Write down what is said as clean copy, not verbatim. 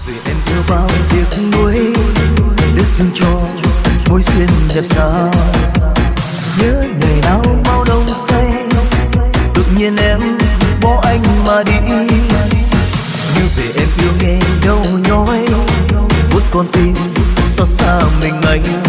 vì em yêu bao tiếc nuối, tiếc thương cho mối duyên đẹp sao. Nhớ ngày nào bao đông say, tự nhiên em bỏ anh mà đi. Như về em yêu nghe đâu nhói, buốt con tim xót xa mình anh.